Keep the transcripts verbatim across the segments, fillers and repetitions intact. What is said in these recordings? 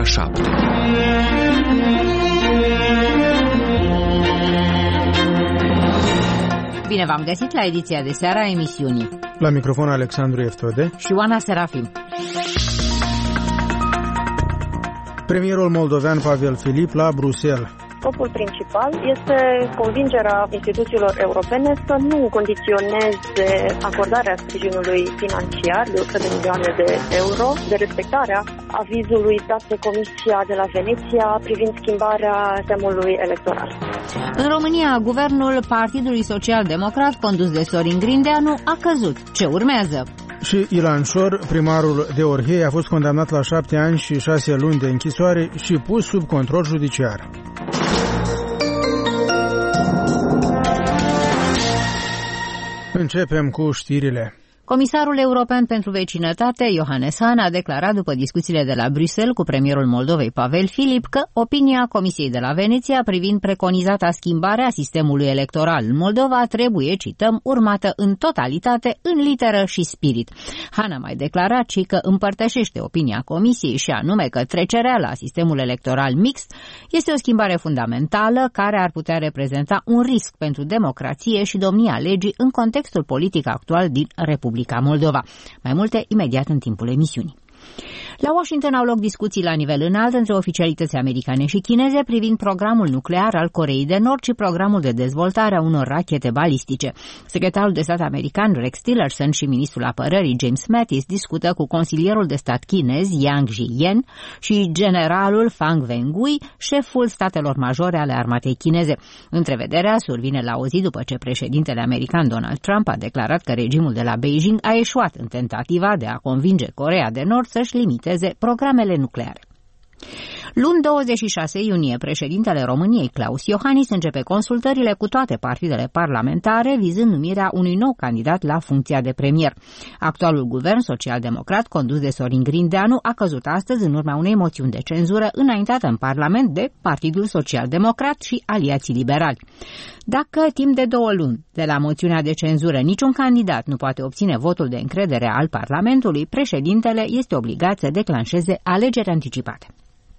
șapte. Bine v-am găsit la ediția de seară a emisiunii. La microfon Alexandru Eftode și Oana Serafim. Premierul moldovean Pavel Filip la Bruxelles. Scopul principal este convingerea instituțiilor europene să nu condiționeze acordarea sprijinului financiar de o sută de milioane de euro de respectarea avizului dat de Comisia de la Veneția privind schimbarea sistemului electoral. În România, guvernul Partidului Social Democrat, condus de Sorin Grindeanu, a căzut. Ce urmează? Și Ilan Șor, primarul de Orhei, a fost condamnat la șapte ani și șase luni de închisoare și pus sub control judiciar. Începem cu știrile. Comisarul european pentru vecinătate, Johannes Hahn, a declarat după discuțiile de la Bruxelles cu premierul Moldovei, Pavel Filip, că opinia Comisiei de la Veneția privind preconizata schimbare a sistemului electoral în Moldova trebuie, cităm, urmată în totalitate, în literă și spirit. Hahn a mai declarat și că împărtășește opinia Comisiei și anume că trecerea la sistemul electoral mixt este o schimbare fundamentală care ar putea reprezenta un risc pentru democrație și domnia legii în contextul politic actual din Republica Moldova. Mai multe imediat în timpul emisiunii. La Washington au loc discuții la nivel înalt între oficialități americane și chineze privind programul nuclear al Coreei de Nord și programul de dezvoltare a unor rachete balistice. Secretarul de stat american Rex Tillerson și ministrul apărării James Mattis discută cu consilierul de stat chinez Yang Jieyan și generalul Fang Wengui, șeful statelor majore ale armatei chineze. Întrevederea survine la o zi după ce președintele american Donald Trump a declarat că regimul de la Beijing a eșuat în tentativa de a convinge Coreea de Nord să-și limiteze programele nucleare. Luni douăzeci și șase iunie, președintele României, Klaus Iohannis, începe consultările cu toate partidele parlamentare vizând numirea unui nou candidat la funcția de premier. Actualul guvern social-democrat, condus de Sorin Grindeanu, a căzut astăzi în urma unei moțiuni de cenzură înaintată în Parlament de Partidul Social-Democrat și aliații liberali. Dacă timp de două luni de la moțiunea de cenzură niciun candidat nu poate obține votul de încredere al Parlamentului, președintele este obligat să declanșeze alegeri anticipate.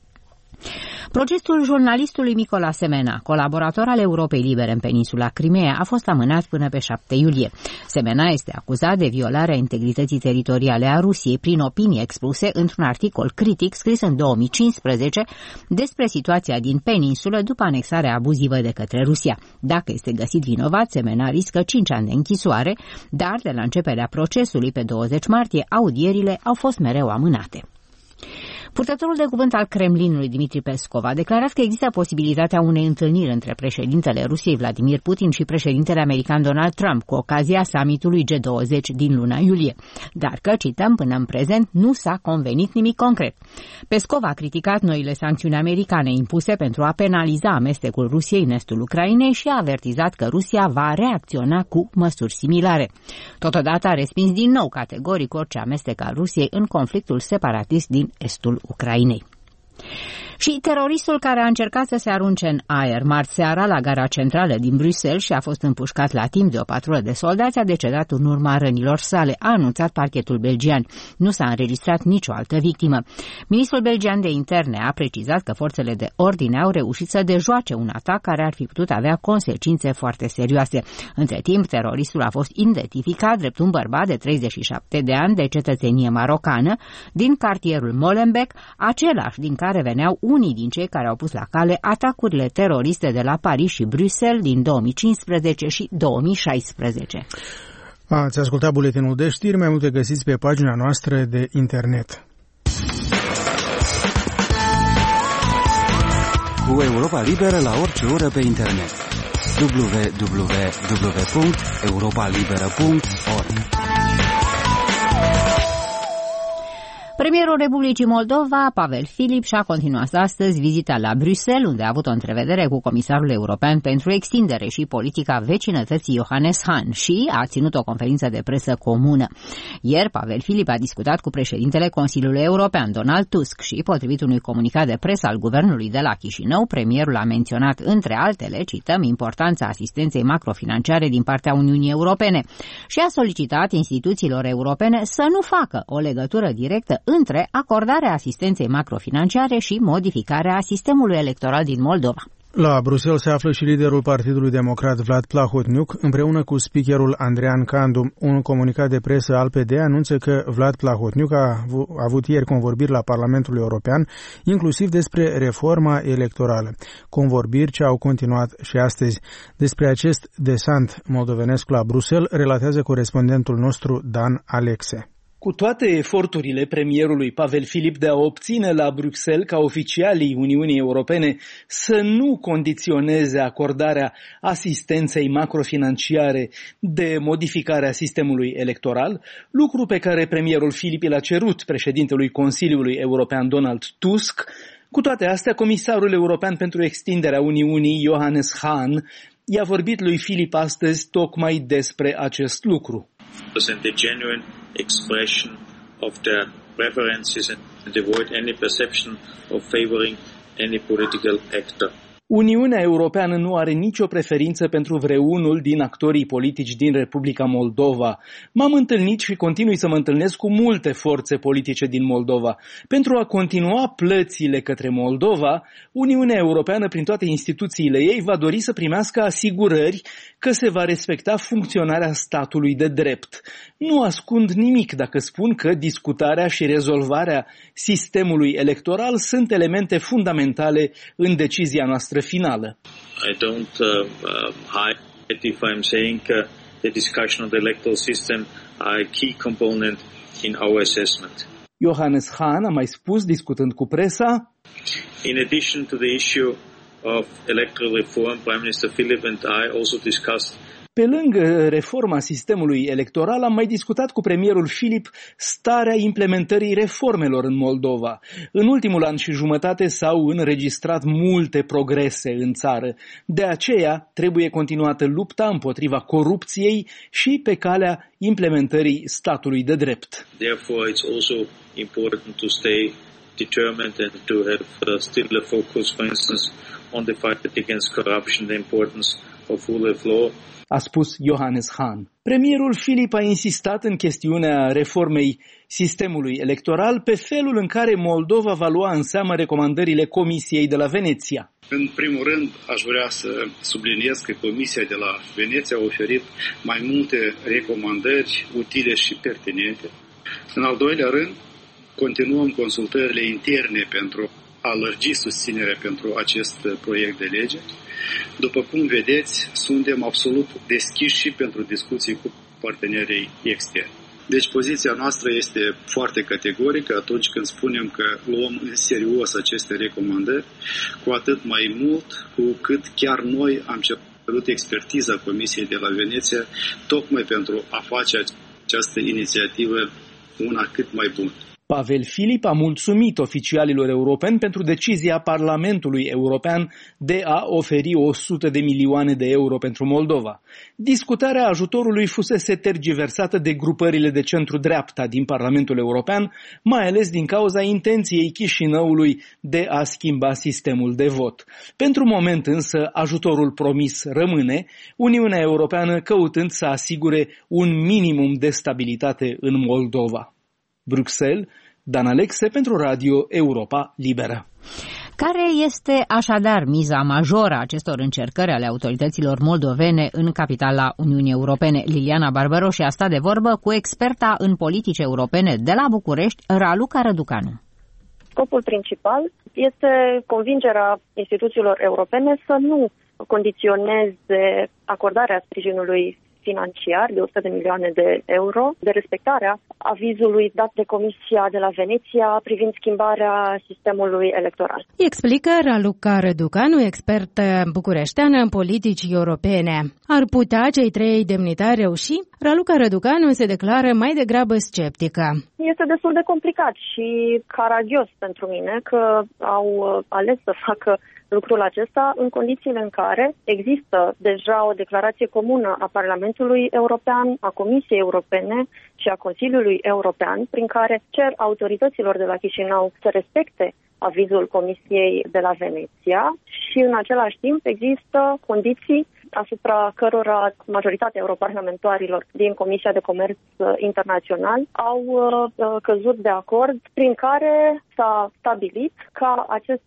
Procesul jurnalistului Mykola Semena, colaborator al Europei Libere în peninsula Crimeea, a fost amânat până pe șapte iulie. Semena este acuzat de violarea integrității teritoriale a Rusiei prin opinii expuse într-un articol critic scris în două mii cincisprezece despre situația din peninsulă după anexarea abuzivă de către Rusia. Dacă este găsit vinovat, Semena riscă cinci ani de închisoare, dar de la începerea procesului pe douăzeci martie, audierile au fost mereu amânate. Purtătorul de cuvânt al Kremlinului, Dmitri Peskov, a declarat că există posibilitatea unei întâlniri între președintele Rusiei, Vladimir Putin, și președintele american Donald Trump, cu ocazia summitului G douăzeci din luna iulie. Dar că, cităm, până în prezent nu s-a convenit nimic concret. Peskov a criticat noile sancțiuni americane impuse pentru a penaliza amestecul Rusiei în estul Ucrainei și a avertizat că Rusia va reacționa cu măsuri similare. Totodată a respins din nou categoric orice amestec al Rusiei în conflictul separatist din estul Ucrainei. Și teroristul care a încercat să se arunce în aer marți seara la gara centrală din Bruxelles și a fost împușcat la timp de o patrulă de soldați a decedat în urma rănilor sale, a anunțat parchetul belgian. Nu s-a înregistrat nicio altă victimă. Ministrul belgian de interne a precizat că forțele de ordine au reușit să dejoace un atac care ar fi putut avea consecințe foarte serioase. Între timp, teroristul a fost identificat drept un bărbat de treizeci și șapte de ani de cetățenie marocană din cartierul Molenbeek, același din care veneau unii din cei care au pus la cale atacurile teroriste de la Paris și Bruxelles din două mii cincisprezece și două mii șaisprezece. Ați ascultat buletinul de știri, mai multe găsiți pe pagina noastră de internet. Cu Europa Liberă la orice oră pe internet. w w w punct europa liberă punct org. Premierul Republicii Moldova, Pavel Filip, și-a continuat astăzi vizita la Bruxelles, unde a avut o întrevedere cu comisarul european pentru extindere și politica vecinătății Johannes Hahn și a ținut o conferință de presă comună. Ieri, Pavel Filip a discutat cu președintele Consiliului European, Donald Tusk, și, potrivit unui comunicat de presă al guvernului de la Chișinău, premierul a menționat, între altele, cităm, importanța asistenței macrofinanciare din partea Uniunii Europene și a solicitat instituțiilor europene să nu facă o legătură directă între acordarea asistenței macrofinanciare și modificarea sistemului electoral din Moldova. La Bruxelles se află și liderul Partidului Democrat Vlad Plahotniuc, împreună cu speakerul Andrean Candu. Un comunicat de presă al P D anunță că Vlad Plahotniuc a avut ieri convorbiri la Parlamentul European, inclusiv despre reforma electorală. Convorbiri ce au continuat și astăzi. Despre acest desant moldovenesc la Bruxelles relatează corespondentul nostru Dan Alexe. Cu toate eforturile premierului Pavel Filip de a obține la Bruxelles ca oficialii Uniunii Europene să nu condiționeze acordarea asistenței macrofinanciare de modificarea sistemului electoral, lucru pe care premierul Filip l-a cerut președintelui Consiliului European Donald Tusk, cu toate astea, comisarul european pentru extinderea Uniunii, Johannes Hahn, i-a vorbit lui Filip astăzi tocmai despre acest lucru. Expression of their preferences and avoid any perception of favoring any political actor. Uniunea Europeană nu are nicio preferință pentru vreunul din actorii politici din Republica Moldova. M-am întâlnit și continui să mă întâlnesc cu multe forțe politice din Moldova. Pentru a continua plățile către Moldova, Uniunea Europeană, prin toate instituțiile ei, va dori să primească asigurări că se va respecta funcționarea statului de drept. Nu ascund nimic dacă spun că discutarea și rezolvarea sistemului electoral sunt elemente fundamentale în decizia noastră finală. I don't uh, uh, hide if I'm saying uh, the discussion of the electoral system are a key component in our assessment. Johannes Hahn a mai spus, discutând cu presa, in addition to the issue of electoral reform, Prime Minister Filip and I also discussed. Pe lângă reforma sistemului electoral, am mai discutat cu premierul Filip starea implementării reformelor în Moldova. În ultimul an și jumătate s-au înregistrat multe progrese în țară. De aceea trebuie continuată lupta împotriva corupției și pe calea implementării statului de drept. Therefore, it's also important to stay determined and to have uh, still a focus, for instance, on the fight against corruption, the importance of rule of law. A spus Johannes Hahn. Premierul Filip a insistat în chestiunea reformei sistemului electoral pe felul în care Moldova va lua în seamă recomandările Comisiei de la Veneția. În primul rând, aș vrea să subliniez că Comisia de la Veneția a oferit mai multe recomandări utile și pertinente. În al doilea rând, continuăm consultările interne pentru a lărgi susținerea pentru acest proiect de lege. După cum vedeți, suntem absolut deschiși și pentru discuții cu partenerii externi. Deci poziția noastră este foarte categorică atunci când spunem că luăm în serios aceste recomandări, cu atât mai mult cu cât chiar noi am cerut expertiza Comisiei de la Veneția tocmai pentru a face această inițiativă una cât mai bună. Pavel Filip a mulțumit oficialilor europeni pentru decizia Parlamentului European de a oferi o sută de milioane de euro pentru Moldova. Discutarea ajutorului fusese tergiversată de grupările de centru-dreapta din Parlamentul European, mai ales din cauza intenției Chișinăului de a schimba sistemul de vot. Pentru moment însă ajutorul promis rămâne, Uniunea Europeană căutând să asigure un minimum de stabilitate în Moldova. Bruxelles, Dan Alexe pentru Radio Europa Liberă. Care este așadar miza majoră a acestor încercări ale autorităților moldovene în capitala Uniunii Europene? Liliana Barbaroși a stat de vorbă cu experta în politici europene de la București, Raluca Răducanu. Scopul principal este convingerea instituțiilor europene să nu condiționeze acordarea sprijinului financiar de o sută de milioane de euro, de respectarea avizului dat de Comisia de la Veneția privind schimbarea sistemului electoral. Explică Raluca Răducanu, expert bucureșteană în politici europene. Ar putea cei trei demnitari reuși? Raluca Răducanu se declară mai degrabă sceptică. Este destul de complicat și caragios pentru mine că au ales să facă lucrul acesta în condițiile în care există deja o declarație comună a Parlamentului European, a Comisiei Europene și a Consiliului European, prin care cer autorităților de la Chișinău să respecte avizul Comisiei de la Veneția și în același timp există condiții asupra cărora majoritatea europarlamentarilor din Comisia de Comerț Internațional au căzut de acord, prin care s-a stabilit ca acest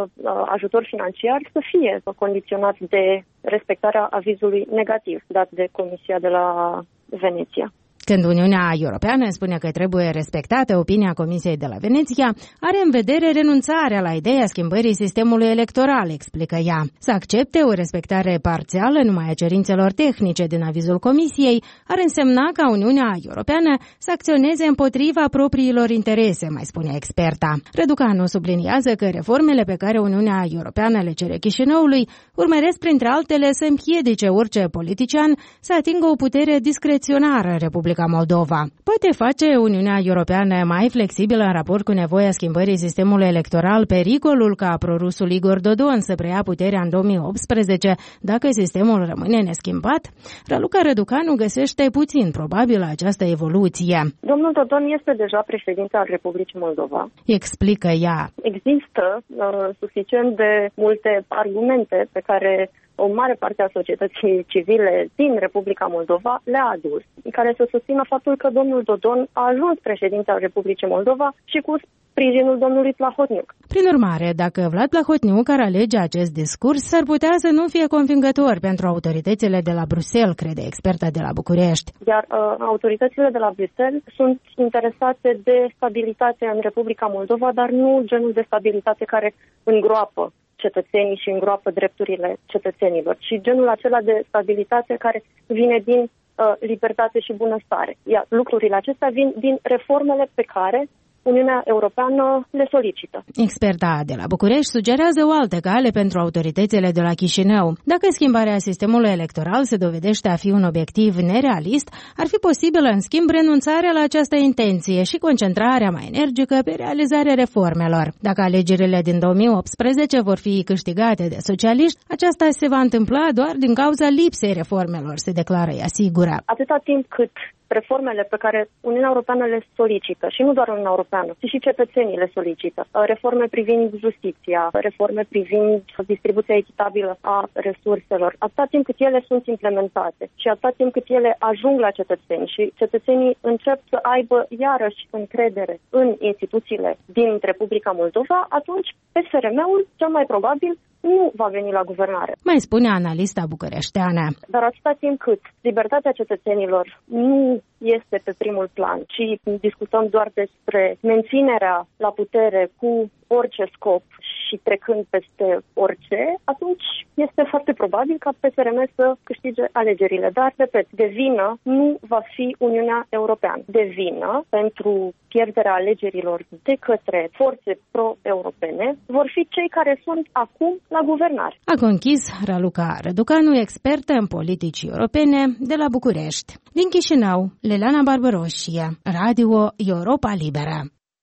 ajutor financiar să fie condiționat de respectarea avizului negativ dat de Comisia de la Veneția. Când Uniunea Europeană spune că trebuie respectată opinia Comisiei de la Veneția, are în vedere renunțarea la ideea schimbării sistemului electoral, explică ea. Să accepte o respectare parțială numai a cerințelor tehnice din avizul Comisiei ar însemna ca Uniunea Europeană să acționeze împotriva propriilor interese, mai spune experta. Răducanu subliniază că reformele pe care Uniunea Europeană le cere Chișinăului urmăresc printre altele să împiedice orice politician să atingă o putere discreționară în Republica Moldova. Poate face Uniunea Europeană mai flexibilă în raport cu nevoia schimbării sistemului electoral pericolul ca prorusul Igor Dodon să preia puterea în două mii optsprezece dacă sistemul rămâne neschimbat? Raluca Răducanu găsește puțin probabil această evoluție. Domnul Dodon este deja președinte al Republicii Moldova. Explică ea. Există uh, suficient de multe argumente pe care o mare parte a societății civile din Republica Moldova le-a adus, care să susțină faptul că domnul Dodon a ajuns președinte al Republicii Moldova și cu sprijinul domnului Plahotniuc. Prin urmare, dacă Vlad Plahotniuc ar alege acest discurs, s-ar putea să nu fie convingător pentru autoritățile de la Bruxelles, crede experta de la București. Iar uh, autoritățile de la Bruxelles sunt interesate de stabilitate în Republica Moldova, dar nu genul de stabilitate care îngroapă cetățenii și îngroapă drepturile cetățenilor, ci genul acela de stabilitate care vine din uh, libertate și bunăstare. Iar lucrurile acestea vin din reformele pe care Uniunea Europeană le solicită. Experta de la București sugerează o altă cale pentru autoritățile de la Chișinău. Dacă schimbarea sistemului electoral se dovedește a fi un obiectiv nerealist, ar fi posibilă, în schimb, renunțarea la această intenție și concentrarea mai energică pe realizarea reformelor. Dacă alegerile din două mii optsprezece vor fi câștigate de socialiști, aceasta se va întâmpla doar din cauza lipsei reformelor, se declară ea sigură. Atâta timp cât reformele pe care Uniunea Europeană le solicită, și nu doar Uniunea Europeană, ci și cetățenii le solicită, reforme privind justiția, reforme privind distribuția echitabilă a resurselor, atâta timp cât ele sunt implementate și atâta timp cât ele ajung la cetățeni și cetățenii încep să aibă iarăși încredere în instituțiile din Republica Moldova, atunci P S R M-ul cel mai probabil nu va veni la guvernare. Mai spune analista bucureșteană. Dar atâta timp cât libertatea cetățenilor nu este pe primul plan, ci discutăm doar despre menținerea la putere cu orice scop și trecând peste orice, atunci este foarte probabil ca P S R M să câștige alegerile. Dar, repet, de vină nu va fi Uniunea Europeană. De vină pentru pierderea alegerilor de către forțe pro-europene vor fi cei care sunt acum la guvernare. A conchis Raluca Răducanu, expertă în politici europene de la București. Din Chișinău, Leleana Barbaroșie, Radio Europa Liberă.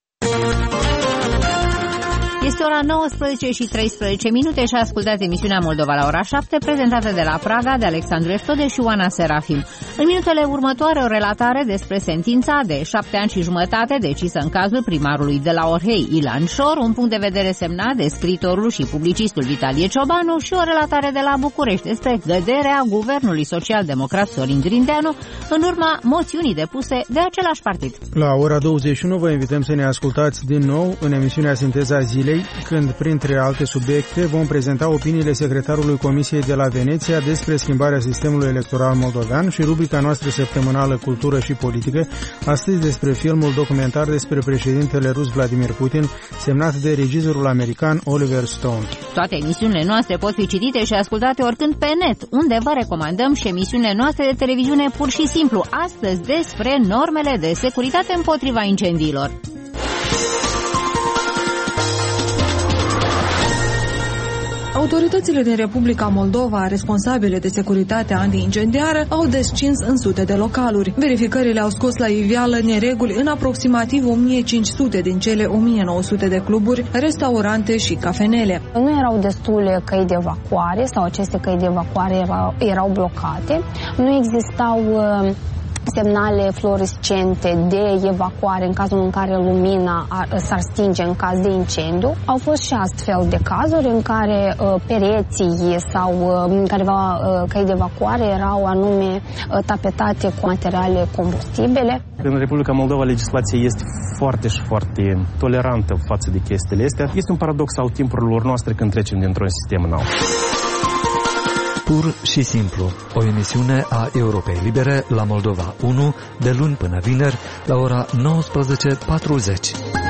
Este ora nouăsprezece și treisprezece minute și ascultați emisiunea Moldova la ora șapte, prezentată de la Praga de Alexandru Eftode și Oana Serafim. În minutele următoare, o relatare despre sentința de șapte ani și jumătate decisă în cazul primarului de la Orhei, Ilan Șor, un punct de vedere semnat de scriitorul și publicistul Vitalie Ciobanu și o relatare de la București despre căderea guvernului social-democrat Sorin Grindeanu în urma moțiunii depuse de același partid. La ora douăzeci și unu vă invităm să ne ascultați din nou în emisiunea Sinteza Zilei, când, printre alte subiecte, vom prezenta opiniile secretarului Comisiei de la Veneția despre schimbarea sistemului electoral moldovean și rubrica noastră săptămânală Cultură și Politică, astăzi despre filmul documentar despre președintele rus Vladimir Putin, semnat de regizorul american Oliver Stone. Toate emisiunile noastre pot fi citite și ascultate oricând pe net, unde vă recomandăm și emisiunile noastre de televiziune pur și simplu, astăzi despre normele de securitate împotriva incendiilor. Autoritățile din Republica Moldova, responsabile de securitatea anti-incendiară, au descins în sute de localuri. Verificările au scos la iveală nereguli în aproximativ o mie cinci sute din cele o mie nouă sute de cluburi, restaurante și cafenele. Nu erau destule căi de evacuare sau aceste căi de evacuare erau, erau blocate. Nu existau uh, semnale fluorescente de evacuare în cazul în care lumina s-ar stinge în caz de incendiu. Au fost și astfel de cazuri în care uh, pereții sau uh, careva uh, căi de evacuare erau anume uh, tapetate cu materiale combustibile. În Republica Moldova legislația este foarte și foarte tolerantă față de chestiile astea. Este un paradox al timpurilor noastre când trecem dintr-un sistem în altul. Pur și simplu, o emisiune a Europei Libere la Moldova unu, de luni până vineri, la ora nouăsprezece patruzeci.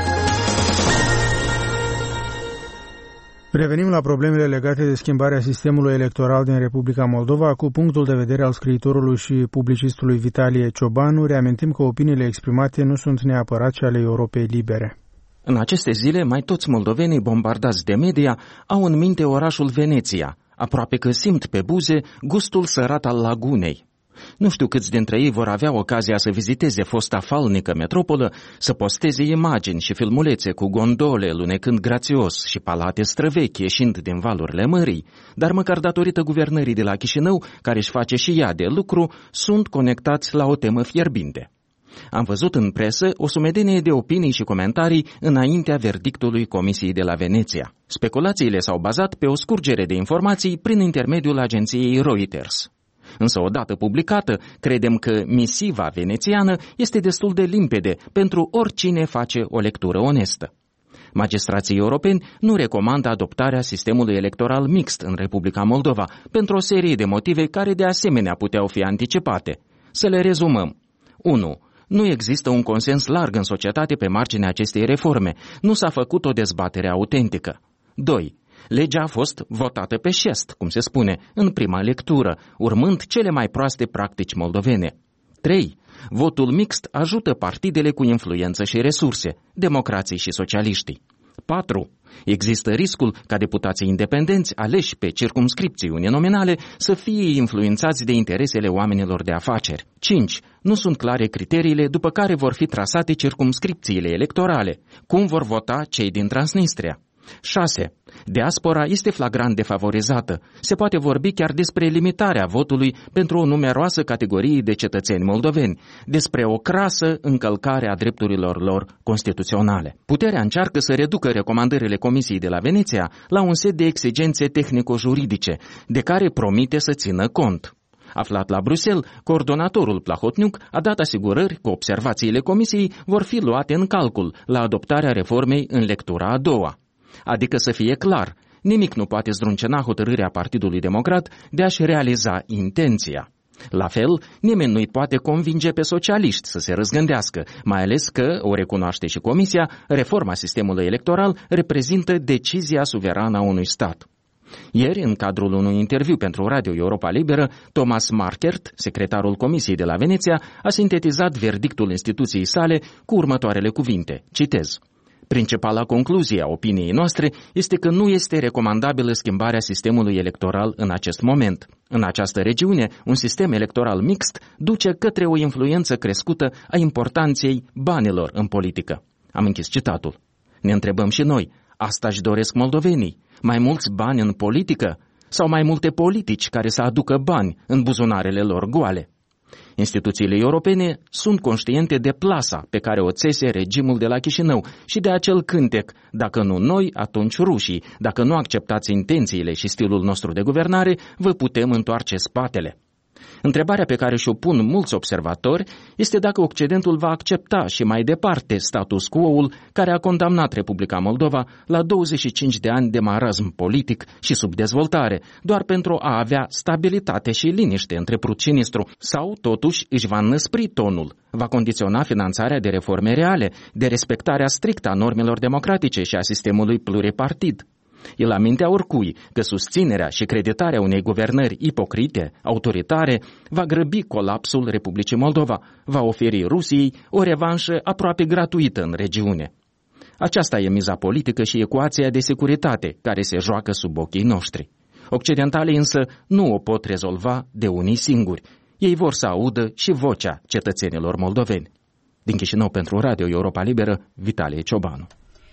Revenim la problemele legate de schimbarea sistemului electoral din Republica Moldova cu punctul de vedere al scriitorului și publicistului Vitalie Ciobanu. Reamintim că opiniile exprimate nu sunt neapărat cele Europei Libere. În aceste zile, mai toți moldovenii bombardați de media au în minte orașul Veneția, aproape că simt pe buze gustul sărat al lagunei. Nu știu câți dintre ei vor avea ocazia să viziteze fosta falnică metropolă, să posteze imagini și filmulețe cu gondole lunecând grațios și palate străvechi ieșind din valurile mării, dar măcar datorită guvernării de la Chișinău, care își face și ea de lucru, sunt conectați la o temă fierbinte. Am văzut în presă o sumedenie de opinii și comentarii înaintea verdictului Comisiei de la Veneția. Speculațiile s-au bazat pe o scurgere de informații prin intermediul agenției Reuters. Însă odată publicată, credem că misiva venețiană este destul de limpede pentru oricine face o lectură onestă. Magistrații europeni nu recomandă adoptarea sistemului electoral mixt în Republica Moldova pentru o serie de motive care de asemenea puteau fi anticipate. Să le rezumăm. unu. Nu există un consens larg în societate pe marginea acestei reforme. Nu s-a făcut o dezbatere autentică. doi. Legea a fost votată pe șest, cum se spune, în prima lectură, urmând cele mai proaste practici moldovene. trei. Votul mixt ajută partidele cu influență și resurse, democrații și socialiștii. patru. Există riscul ca deputații independenți aleși pe circumscripții uninominale să fie influențați de interesele oamenilor de afaceri. cinci. Nu sunt clare criteriile după care vor fi trasate circumscripțiile electorale. Cum vor vota cei din Transnistria? șase. Diaspora este flagrant defavorizată. Se poate vorbi chiar despre limitarea votului pentru o numeroasă categorie de cetățeni moldoveni, despre o crasă încălcare a drepturilor lor constituționale. Puterea încearcă să reducă recomandările Comisiei de la Veneția la un set de exigențe tehnico-juridice, de care promite să țină cont. Aflat la Bruxelles, coordonatorul Plahotniuc a dat asigurări că observațiile Comisiei vor fi luate în calcul la adoptarea reformei în lectura a doua. Adică să fie clar, nimic nu poate zdruncena hotărârea Partidului Democrat de a-și realiza intenția. La fel, nimeni nu-i poate convinge pe socialiști să se răzgândească, mai ales că, o recunoaște și Comisia, reforma sistemului electoral reprezintă decizia suverană a unui stat. Ieri, în cadrul unui interviu pentru Radio Europa Liberă, Thomas Markert, secretarul Comisiei de la Veneția, a sintetizat verdictul instituției sale cu următoarele cuvinte, citez: Principala concluzie a opiniei noastre este că nu este recomandabilă schimbarea sistemului electoral în acest moment. În această regiune, un sistem electoral mixt duce către o influență crescută a importanței banilor în politică. Am închis citatul. Ne întrebăm și noi, asta își doresc moldovenii? Mai mulți bani în politică? Sau mai multe politici care să aducă bani în buzunarele lor goale? Instituțiile europene sunt conștiente de plasa pe care o țese regimul de la Chișinău și de acel cântec, dacă nu noi, atunci rușii, dacă nu acceptați intențiile și stilul nostru de guvernare, vă putem întoarce spatele. Întrebarea pe care și-o pun mulți observatori este dacă Occidentul va accepta și mai departe status quo-ul care a condamnat Republica Moldova la douăzeci și cinci de ani de marasm politic și subdezvoltare, doar pentru a avea stabilitate și liniște între Prut și Nistru, sau totuși își va înăspri tonul, va condiționa finanțarea de reforme reale, de respectarea strictă a normelor democratice și a sistemului pluripartid. El amintea oricui că susținerea și creditarea unei guvernări ipocrite, autoritare, va grăbi colapsul Republicii Moldova, va oferi Rusiei o revanșă aproape gratuită în regiune. Aceasta e miza politică și ecuația de securitate care se joacă sub ochii noștri. Occidentalii însă nu o pot rezolva de unii singuri. Ei vor să audă și vocea cetățenilor moldoveni. Din Chișinău pentru Radio Europa Liberă, Vitalie Ciobanu.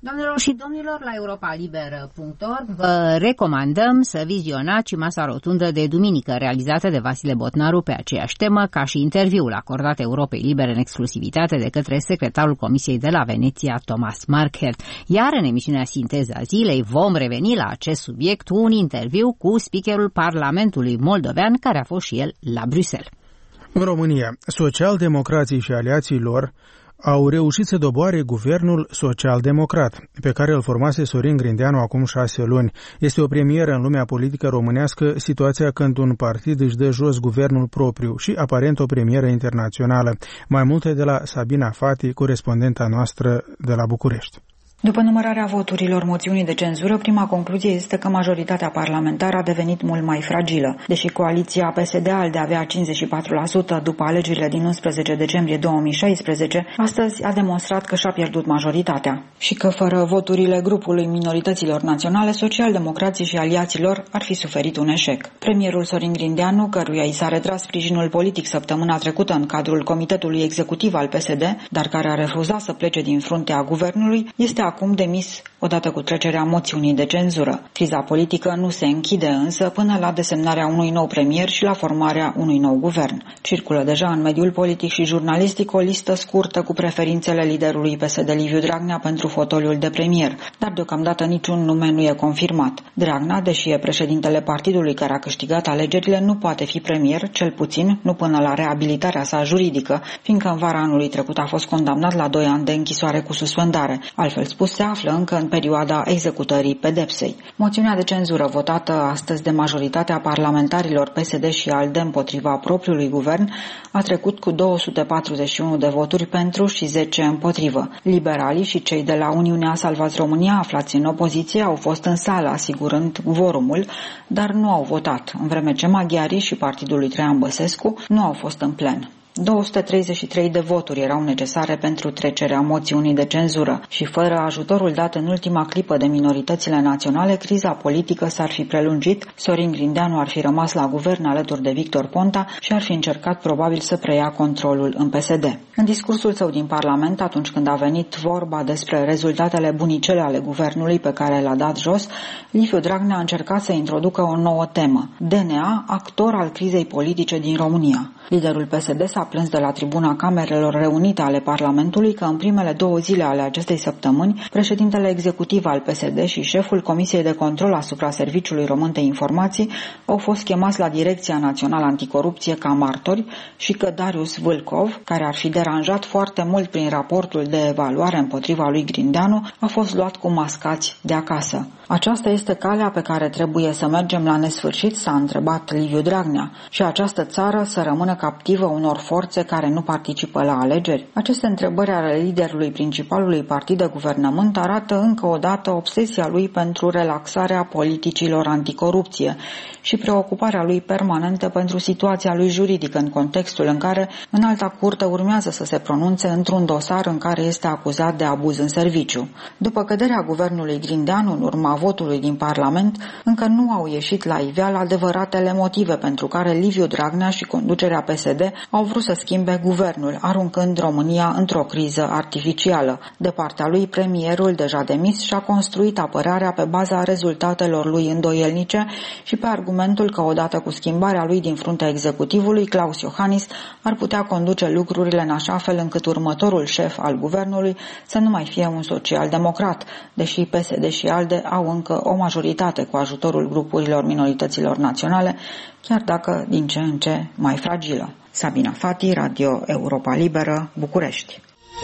Doamnelor și domnilor, la europa liberă punct org vă recomandăm să vizionați masa rotundă de duminică realizată de Vasile Botnaru pe aceeași temă ca și interviul acordat Europei Libere în exclusivitate de către secretarul Comisiei de la Veneția, Thomas Markert. Iar în emisiunea Sinteza Zilei vom reveni la acest subiect, un interviu cu speakerul Parlamentului moldovean care a fost și el la Bruxelles. În România, socialdemocrații și aliații lor au reușit să doboare guvernul social-democrat, pe care îl formase Sorin Grindeanu acum șase luni. Este o premieră în lumea politică românească, situația când un partid își dă jos guvernul propriu și aparent o premieră internațională. Mai multe de la Sabina Fati, corespondenta noastră de la București. După numărarea voturilor moțiunii de cenzură, prima concluzie este că majoritatea parlamentară a devenit mult mai fragilă. Deși coaliția P S D-ALDE avea cincizeci și patru la sută după alegerile din unsprezece decembrie două mii șaisprezece, astăzi a demonstrat că și-a pierdut majoritatea și că fără voturile grupului minorităților naționale, socialdemocrații și aliaților ar fi suferit un eșec. Premierul Sorin Grindeanu, căruia i s-a retras sprijinul politic săptămâna trecută în cadrul Comitetului Executiv al P S D, dar care a refuzat să plece din fruntea guvernului, este acum demis odată cu trecerea moțiunii de cenzură. Criza politică nu se închide însă până la desemnarea unui nou premier și la formarea unui nou guvern. Circulă deja în mediul politic și jurnalistic o listă scurtă cu preferințele liderului P S D Liviu Dragnea pentru fotoliul de premier, dar deocamdată niciun nume nu e confirmat. Dragnea, deși e președintele partidului care a câștigat alegerile, nu poate fi premier, cel puțin nu până la reabilitarea sa juridică, fiindcă în vara anului trecut a fost condamnat la doi ani de închisoare cu suspendare. Altfel spus, se află încă în perioada executării pedepsei. Moțiunea de cenzură votată astăzi de majoritatea parlamentarilor P S D și ALDE împotriva propriului guvern a trecut cu două sute patruzeci și unu de voturi pentru și zece împotrivă. Liberalii și cei de la Uniunea Salvați România aflați în opoziție au fost în sală asigurând vorumul, dar nu au votat, în vreme ce maghiarii și partidul lui Traian Băsescu nu au fost în plen. două sute treizeci și trei de voturi erau necesare pentru trecerea moțiunii de cenzură și fără ajutorul dat în ultima clipă de minoritățile naționale, criza politică s-ar fi prelungit, Sorin Grindeanu ar fi rămas la guvern alături de Victor Ponta și ar fi încercat probabil să preia controlul în P S D. În discursul său din Parlament, atunci când a venit vorba despre rezultatele bunicele ale guvernului pe care l-a dat jos, Liviu Dragnea a încercat să introducă o nouă temă: D N A, actor al crizei politice din România. Liderul P S D s-a plâns de la tribuna Camerelor Reunite ale Parlamentului că în primele două zile ale acestei săptămâni, președintele executiv al P S D și șeful Comisiei de Control asupra Serviciului Român de Informații au fost chemați la Direcția Națională Anticorupție ca martori și că Darius Vâlcov, care ar fi deranjat foarte mult prin raportul de evaluare împotriva lui Grindeanu, a fost luat cu mascați de acasă. Aceasta este calea pe care trebuie să mergem la nesfârșit, s-a întrebat Liviu Dragnea, și această țară să rămână captivă unor forțe care nu participă la alegeri? Aceste întrebări ale liderului principalului partid de guvernământ arată încă o dată obsesia lui pentru relaxarea politicilor anticorupție și preocuparea lui permanentă pentru situația lui juridică în contextul în care Înalta Curte urmează să se pronunțe într-un dosar în care este acuzat de abuz în serviciu. După căderea guvernului Grindeanu în urma votului din Parlament, încă nu au ieșit la iveală adevăratele motive pentru care Liviu Dragnea și conducerea P S D au vrut să schimbe guvernul, aruncând România într-o criză artificială. De partea lui, premierul deja demis și-a construit apărarea pe baza rezultatelor lui îndoielnice și pe argumentul că odată cu schimbarea lui din fruntea executivului, Claus Iohannis ar putea conduce lucrurile în așa fel încât următorul șef al guvernului să nu mai fie un social-democrat, deși P S D și ALDE au încă o majoritate cu ajutorul grupurilor minorităților naționale, chiar dacă din ce în ce mai fragilă. Sabina Fati, Radio Europa Liberă, București.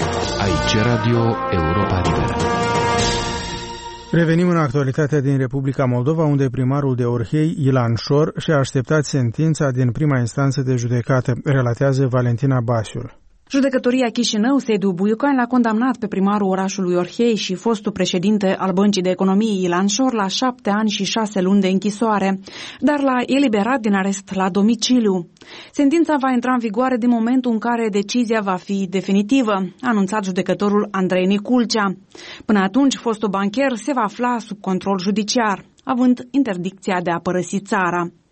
Aici Radio Europa Liberă. Revenim în actualitatea din Republica Moldova, unde primarul de Orhei, Ilan Șor, și-a așteptat sentința din prima instanță de judecată, relatează Valentina Basiul. Judecătoria Chișinău, sediul Buiucan, l-a condamnat pe primarul orașului Orhei și fostul președinte al Băncii de Economie, Ilan Șor, la șapte ani și șase luni de închisoare, dar l-a eliberat din arest la domiciliu. Sentința va intra în vigoare din momentul în care decizia va fi definitivă, a anunțat judecătorul Andrei Niculcea. Până atunci, fostul bancher se va afla sub control judiciar, având interdicția de a părăsi țara.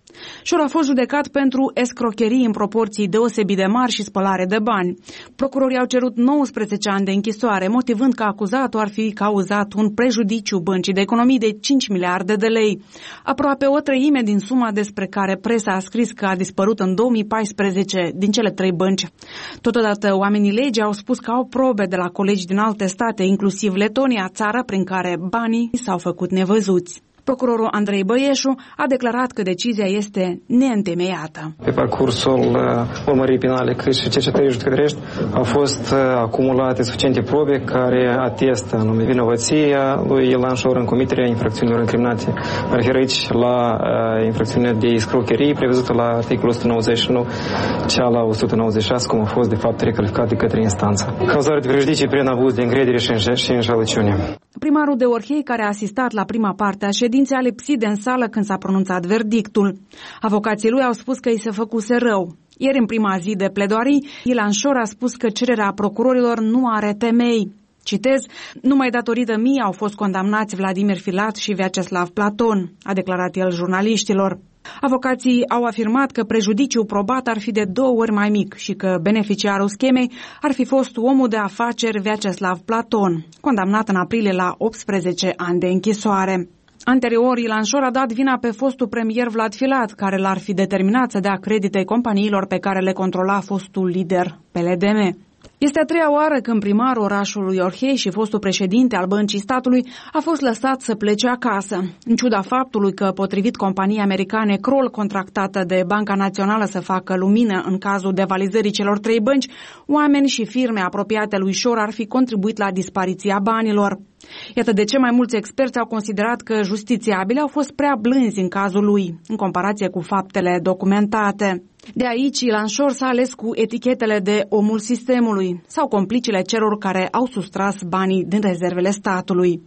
Șor a fost judecat pentru escrocherii în proporții deosebit de mari și spălare de bani. Procurorii au cerut nouăsprezece ani de închisoare, motivând că acuzatul ar fi cauzat un prejudiciu băncii de economii de cinci miliarde de lei. Aproape o treime din suma despre care presa a scris că a dispărut în două mii paisprezece din cele trei bănci. Totodată, oamenii legii au spus că au probe de la colegi din alte state, inclusiv Letonia, țară prin care banii s-au făcut nevăzuți. Procurorul Andrei Băieșu a declarat că decizia este neîntemeiată. Pe parcursul urmării penale cât și cercetării judecătorești au fost acumulate suficiente probe care atestă anume vinovăția lui Ilan Șor în comiterea infracțiunilor incriminate. Mă refer aici la infracțiunea de escrocherie prevăzută la articolul o sută nouăzeci și nouă, cea la o sută nouăzeci și șase, cum a fost de fapt recalificat de către instanță. Cauzare de prejudicii prin abuz de încredere și înșelăciune. Primarul de Orhei, care a asistat la prima parte a ședinței, a lipsit de în sală când s-a pronunțat verdictul. Avocații lui au spus că îi se făcuse rău. Ieri, în prima zi de pledoarii, Ilan Șor a spus că cererea procurorilor nu are temei. Citez, numai datorită mie au fost condamnați Vladimir Filat și Vyacheslav Platon, a declarat el jurnaliștilor. Avocații au afirmat că prejudiciul probat ar fi de două ori mai mic și că beneficiarul schemei ar fi fost omul de afaceri Vyacheslav Platon, condamnat în aprilie la optsprezece ani de închisoare. Anterior, Ilan Șor a dat vina pe fostul premier Vlad Filat, care l-ar fi determinat să dea credite companiilor pe care le controla fostul lider P L D M. Este a treia oară când primarul orașului Orhei și fostul președinte al Băncii Statului a fost lăsat să plece acasă, în ciuda faptului că, potrivit companiei americane Kroll, contractată de Banca Națională să facă lumină în cazul devalizării celor trei bănci, oameni și firme apropiate lui Șor ar fi contribuit la dispariția banilor. Iată de ce mai mulți experți au considerat că justițiabile au fost prea blânzi în cazul lui, în comparație cu faptele documentate. De aici, Ilan Șor s-a ales cu etichetele de omul sistemului sau complicile celor care au sustras banii din rezervele statului.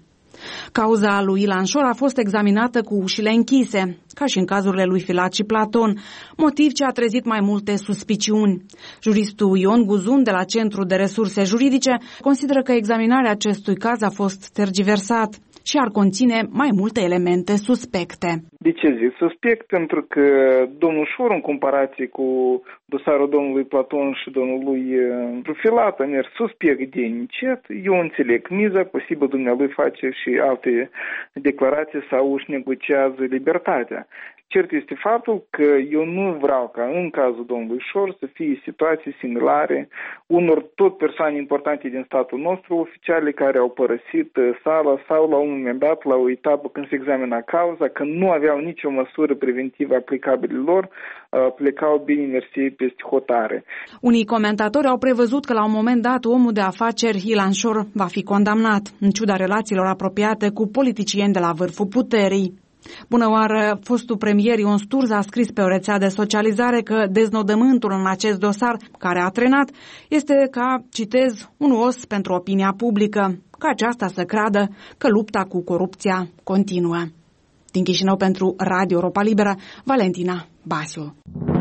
Cauza lui Ilan Șor a fost examinată cu ușile închise, ca și în cazurile lui Filat și Platon, motiv ce a trezit mai multe suspiciuni. Juristul Ion Guzun de la Centrul de Resurse Juridice consideră că examinarea acestui caz a fost tergiversat și ar conține mai multe elemente suspecte. De ce zic suspect? Pentru că domnul Șor, în comparație cu dosarul domnului Platon și domnului Filat, a mers suspect de încet. Eu înțeleg miza, posibil dumnealui face și alte declarații sau își negociază libertatea. Cert este faptul că eu nu vreau ca în cazul domnului Șor să fie situații similare unor tot persoane importante din statul nostru, oficiale care au părăsit sala sau la un moment dat, la o etapă când se examina cauza, că nu aveau nicio măsură preventivă aplicabilă lor, plecau bine mersi peste hotare. Unii comentatori au prevăzut că la un moment dat omul de afaceri Ilan Șor va fi condamnat, în ciuda relațiilor apropiate cu politicieni de la vârful puterii. Bună oară, fostul premier Ion Sturza a scris pe o rețea de socializare că deznodământul în acest dosar, care a trenat, este ca, citez, un os pentru opinia publică, ca aceasta să creadă că lupta cu corupția continuă. Din Chișinău pentru Radio Europa Liberă, Valentina Basiu.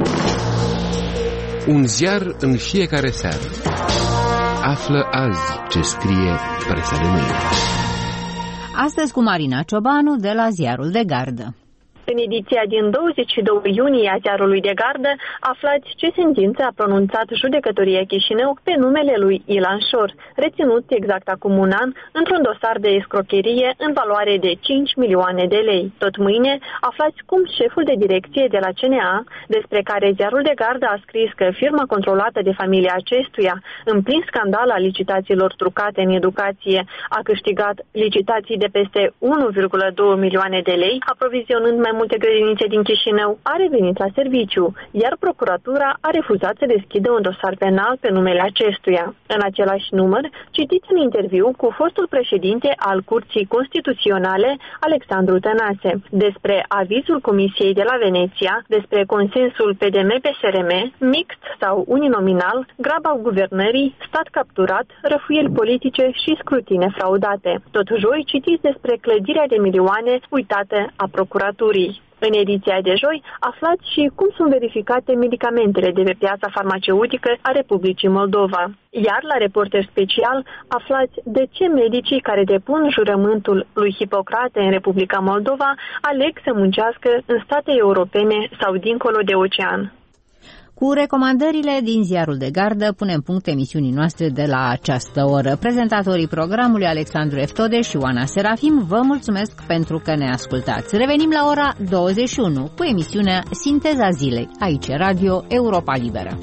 Un ziar în fiecare seară. Află azi ce scrie presa de mâine. Astăzi cu Marina Ciobanu de la Ziarul de Gardă. În ediția din douăzeci și doi iunie a Ziarului de Gardă aflați ce sentință a pronunțat judecătoria Chișinău pe numele lui Ilan Șor, reținut exact acum un an într-un dosar de escrocherie în valoare de cinci milioane de lei. Tot mâine aflați cum șeful de direcție de la C N A, despre care Ziarul de Gardă a scris că firma controlată de familia acestuia, în plin scandal al licitațiilor trucate în educație, a câștigat licitații de peste unu virgulă doi milioane de lei, aprovizionând mai multe grădinițe din Chișinău, a revenit la serviciu, iar procuratura a refuzat să deschidă un dosar penal pe numele acestuia. În același număr, citiți un interviu cu fostul președinte al Curții Constituționale, Alexandru Tănase, despre avizul Comisiei de la Veneția, despre consensul P D M-P S R M, mixt sau uninominal, graba guvernării, stat capturat, răfuieli politice și scrutine fraudate. Tot joi citiți despre clădirea de milioane uitată a procuraturii. În ediția de joi aflați și cum sunt verificate medicamentele de pe piața farmaceutică a Republicii Moldova. Iar la Reporter Special aflați de ce medicii care depun jurământul lui Hipocrate în Republica Moldova aleg să muncească în state europene sau dincolo de ocean. Cu recomandările din Ziarul de Gardă punem punct emisiunii noastre de la această oră. Prezentatorii programului Alexandru Eftode și Oana Serafim vă mulțumesc pentru că ne ascultați. Revenim la ora douăzeci și unu cu emisiunea Sinteza Zilei, aici Radio Europa Liberă.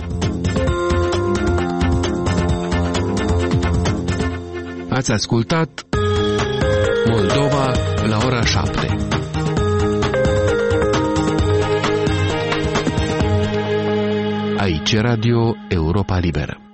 Ați ascultat Moldova la ora șapte. Aici Radio Europa Liberă.